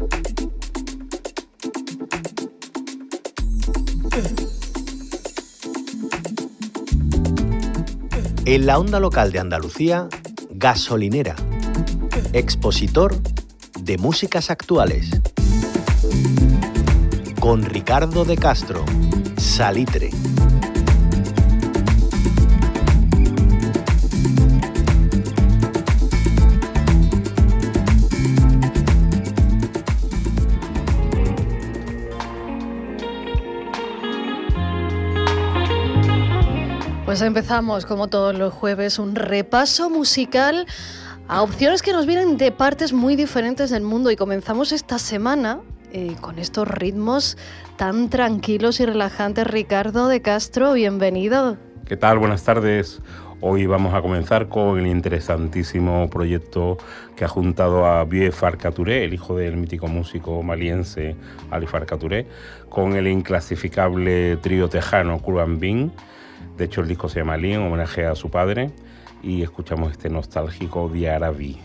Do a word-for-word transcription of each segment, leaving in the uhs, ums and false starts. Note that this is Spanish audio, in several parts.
En la onda local de Andalucía, Gasolinera, expositor de músicas actuales. Con Ricardo de Castro, Salitre. Pues empezamos, como todos los jueves, un repaso musical a opciones que nos vienen de partes muy diferentes del mundo. Y comenzamos esta semana eh, con estos ritmos tan tranquilos y relajantes. Ricardo de Castro, bienvenido. ¿Qué tal? Buenas tardes. Hoy vamos a comenzar con el interesantísimo proyecto que ha juntado a Vieux Farka Touré, el hijo del mítico músico maliense Ali Farka Touré, con el inclasificable trío tejano Kurban Bin. De hecho, el disco se llama Ali, en homenaje a su padre, y escuchamos este nostálgico Diarabi.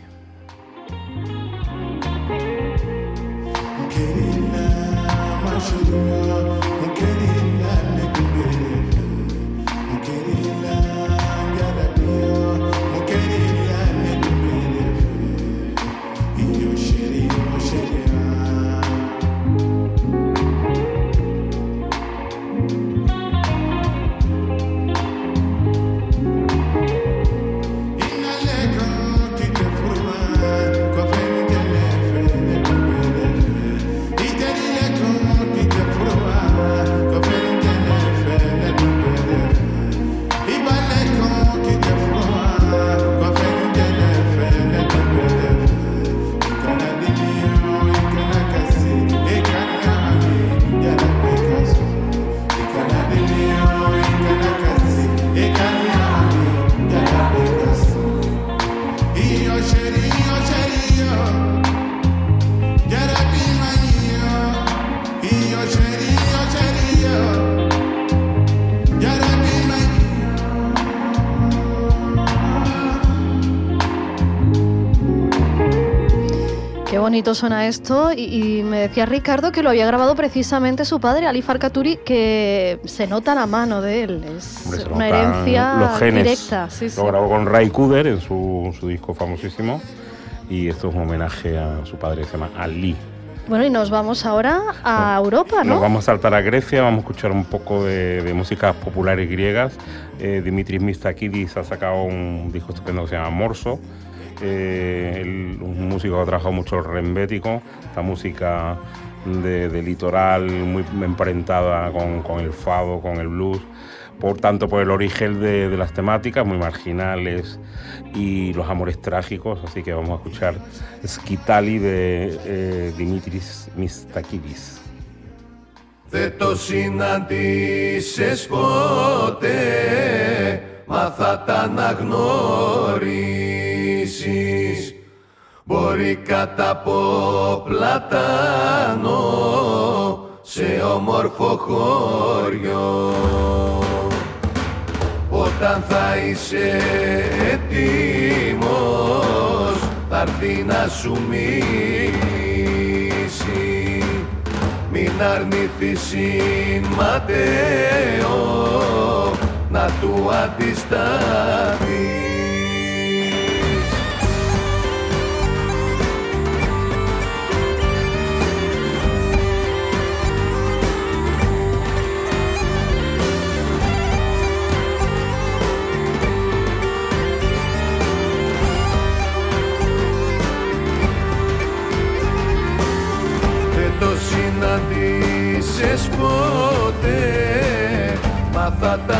Qué bonito suena esto, y, y me decía Ricardo que lo había grabado precisamente su padre, Ali Farka Touré, que se nota la mano de él, es Hombre, una herencia los genes. directa. Sí, sí. Lo grabó con Ray Cooder en su, su disco famosísimo, y esto es un homenaje a su padre, que se llama Ali. Bueno, y nos vamos ahora a no, Europa, ¿no? Nos vamos a saltar a Grecia, vamos a escuchar un poco de, de músicas populares griegas. Eh, Dimitris Mistakidis ha sacado un disco estupendo que se llama Morso. Eh, el, un músico que ha trabajado mucho el rembético, esta música de, de litoral muy emparentada con, con el fado, con el blues, por tanto por el origen de, de las temáticas muy marginales y los amores trágicos, así que vamos a escuchar Skitali de eh, Dimitris Mistakidis. Δεν το συναντήσες ποτέ, μα θα τα αναγνωρίσεις. Μπορεί κατά από πλατάνο σε όμορφο χωριό. Όταν θα είσαι έτοιμος, θα έρθει να σου μιλήσει. Μην αρνηθείς συμματέο, να του αντισταθείς. Δεν το συναντήσεις ποτέ, μα θα τα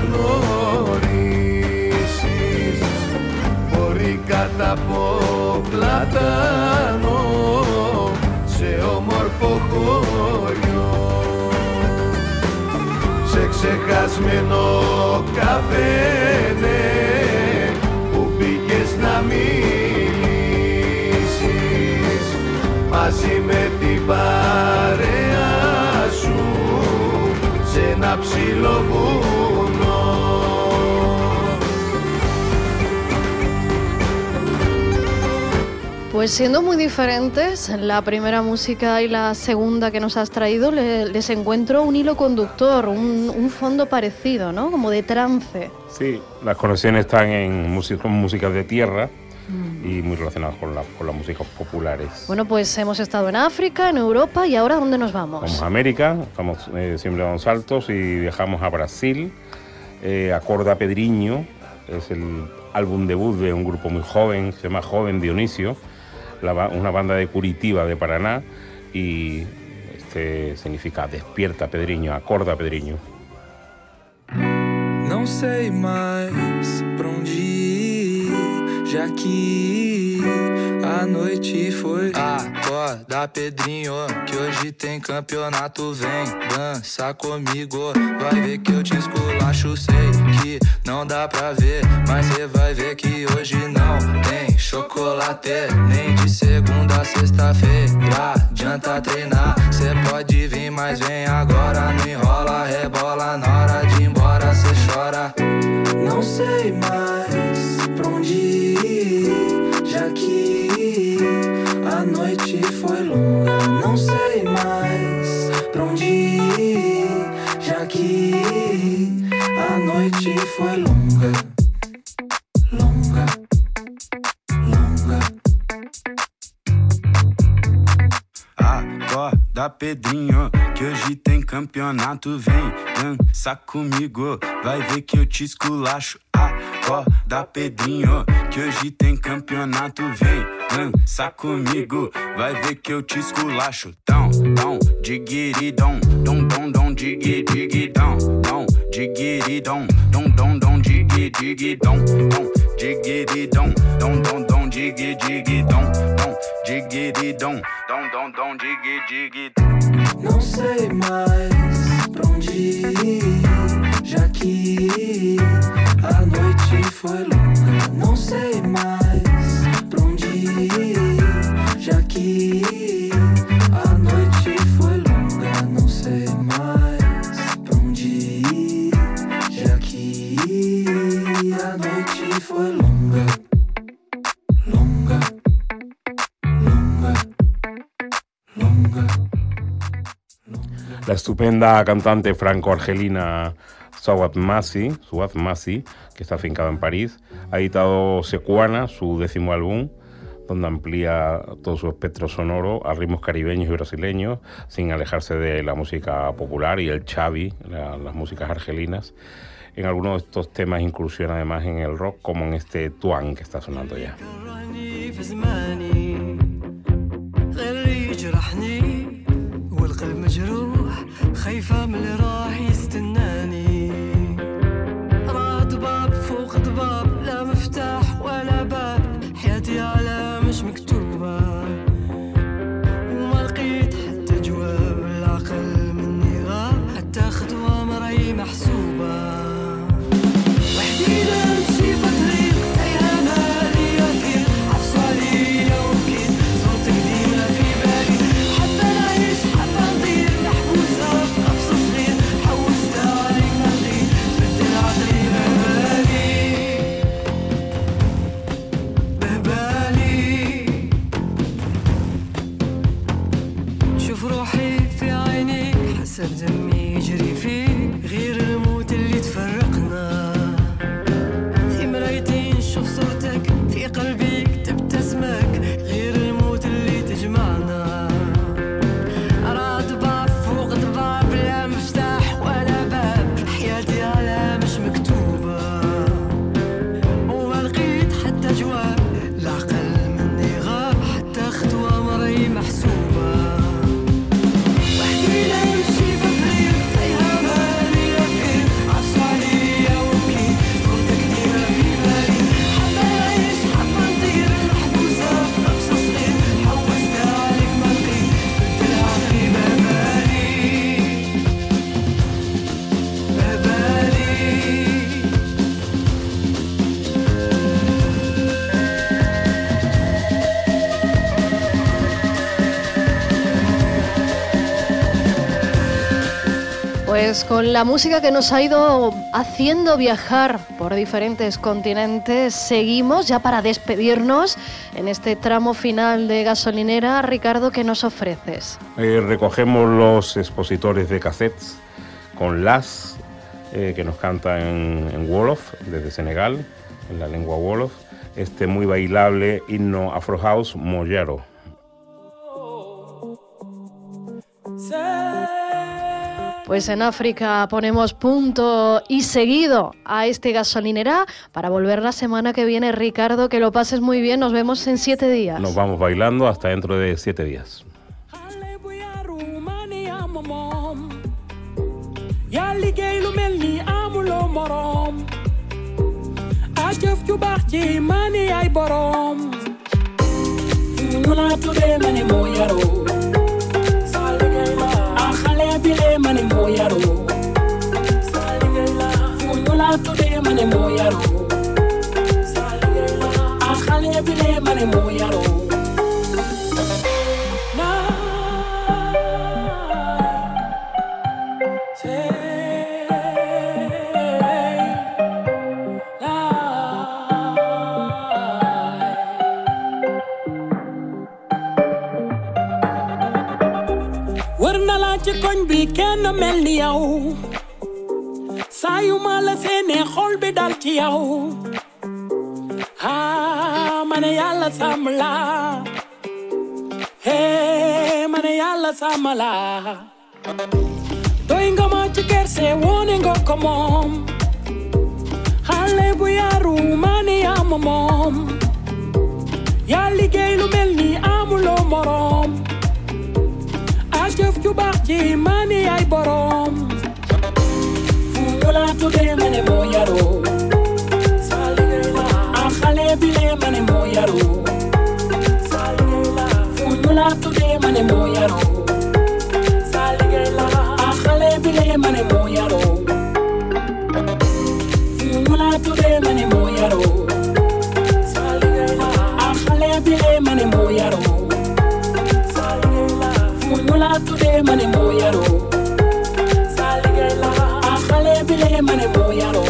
αναγνωρίσεις. Μπορεί κατά από πλατάνο σε όμορφο χωριό, σε ξεχασμένο καφένε που πήγες να μιλήσεις μαζί με την παρέα σου σε ένα ψηλό βουνό. Pues siendo muy diferentes, la primera música y la segunda que nos has traído, le, les encuentro un hilo conductor, un, un fondo parecido, ¿no? Como de trance. Sí, las conexiones están en música, músicas de tierra mm. y muy relacionadas con, la, con las músicas populares. Bueno, pues hemos estado en África, en Europa, ¿y ahora dónde nos vamos? Vamos a América, estamos eh, siempre dando saltos y viajamos a Brasil, eh, Acorda Pedrinho, es el álbum debut de un grupo muy joven, se llama Joven Dionisio, la, una banda de Curitiba, de Paraná, y este significa Despierta Pedrinho, Acorda Pedrinho. Não sei mais pra onde ir, já que a noite foi. Acorda, Pedrinho, que hoje tem campeonato. Vem, dança comigo, vai ver que eu te esculacho. Sei que não dá pra ver, mas cê vai ver que hoje não tem chocolate, nem de segunda a sexta-feira. Adianta treinar, cê pode vir, mas vem agora. Não enrola, rebola, na hora de ir embora cê chora. Não sei mais pra onde ir, já que a noite foi longa. Não sei mais pra onde ir, já que a noite foi longa, longa, longa. Acorda, Pedrinho, que hoje tem campeonato. Vem, dança comigo, vai ver que eu te esculacho. Acorda, Pedrinho, que hoje tem campeonato. Vem, dança comigo, vai ver que eu te esculacho. Dom, dom, digiri, dom, dom, dom, dom, digi, digi, dom, dom, digiri, dom, dom, dom, dom, digi, digi, dom, dom, digiri, dom, dom, dom, dom, digi, digi, dom, dom, digiri, dom, dom, dom, dom, digi, digi. Não sei mais pra onde ir, já que a noite foi longa. Não sei mais pra onde ir, já que a noite foi longa. Não sei mais pra onde ir, já que a noite foi longa, longa, longa, longa. La estupenda cantante franco-argelina Souad Massi, Souad Massi, que está afincada en París, ha editado Secuana, su décimo álbum, donde amplía todo su espectro sonoro a ritmos caribeños y brasileños, sin alejarse de la música popular y el chavi, la, las músicas argelinas. En algunos de estos temas incursiona además en el rock, como en este Tuan que está sonando ya. خايفة من اللي راح يستناني، راه ضباب فوق ضباب، لا مفتاح ولا باب، حياتي على مش مكتوبة، وما لقيت حتى جواب، العقل مني غاب، حتى خطوة مراي محسوبة، وحدي نمشي في طريق تايهة مالية فيه، عفص عليا وبكيت، صوتك ديما في بالي، حابة نعيش حابة نطير، محبوسة دمي يجري فيه غير الموت اللي تفرقنا، في مرايتي نشوف صورتك، في قلبي كتبت اسمك، غير الموت اللي تجمعنا، راه ضباب فوق ضباب، لا مفتاح ولا باب، حياتي على مش مكتوبة، وما لقيت حتى جواب، العقل مني غاب، حتى خطوة مراي محسوبة. Pues con la música que nos ha ido haciendo viajar por diferentes continentes, seguimos ya para despedirnos en este tramo final de Gasolinera. Ricardo, ¿qué nos ofreces? Eh, recogemos los expositores de cassettes con Las, eh, que nos canta en, en Wolof, desde Senegal, en la lengua Wolof, este muy bailable himno Afro House Moyaro. Pues en África ponemos punto y seguido a este Gasolinera para volver la semana que viene. Ricardo, que lo pases muy bien, nos vemos en siete días. Nos vamos bailando hasta dentro de siete días. Bile mane moyaro saligela funula tude mane moyaro saligela akhale bile mane moyaro na say la warna la ci koñ bi kenn mel ni yow saa yu ma la seene xol bi dal ci yow ah ma ne yàlla sàmm la hey ma ne yàlla sàmm la doy nga ma ci kerse wone nga ko moom xale bu yaru ma ne yaa ma moom yaa liggéey lu mel ni amuloo moroom jëf ju baax ji mani ay borom fu ñu la tuddee ma ne moo yaroo saa liggéey la a xale bi lee ma ne moo yaroo saa liggéey la fu ñu la tuddee ma ne moo yaroo saa liggéey la a xale bi lee ma ne moo yaroo fu ñu la tuddee ma ne moo yaroo saa liggéey la a xale bi lee ma ne moo yaroo Mula tude mane moyaro saligela akhale bile mane moyaro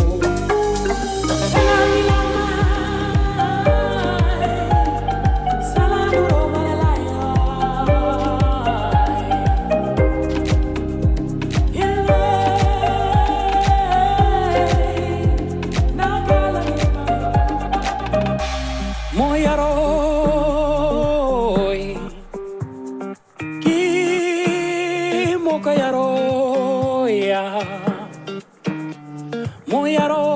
Moyaro